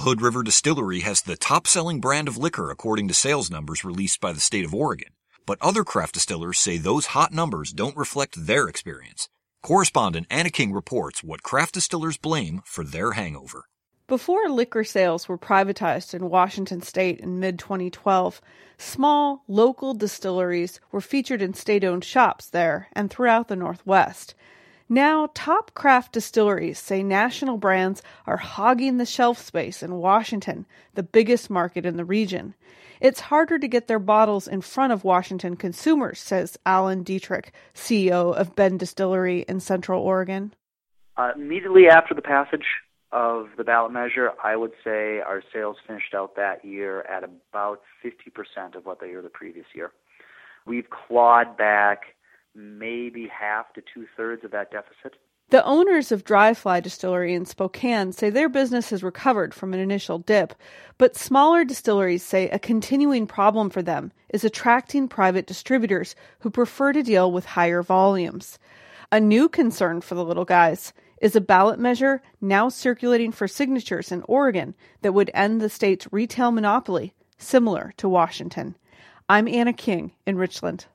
Hood River Distillery has the top-selling brand of liquor according to sales numbers released by the state of Oregon. But other craft distillers say those hot numbers don't reflect their experience. Correspondent Anna King reports what craft distillers blame for their hangover. Before liquor sales were privatized in Washington state in mid-2012, small, local distilleries were featured in state-owned shops there and throughout the Northwest. Now, top craft distilleries say national brands are hogging the shelf space in Washington, the biggest market in the region. It's harder to get their bottles in front of Washington consumers, says Alan Dietrich, CEO of Bend Distillery in Central Oregon. Immediately after the passage of the ballot measure, I would say our sales finished out that year at about 50% of what they were the previous year. We've clawed back maybe half to two-thirds of that deficit. The owners of Dry Fly Distillery in Spokane say their business has recovered from an initial dip, but smaller distilleries say a continuing problem for them is attracting private distributors who prefer to deal with higher volumes. A new concern for the little guys is a ballot measure now circulating for signatures in Oregon that would end the state's retail monopoly, similar to Washington. I'm Anna King in Richland.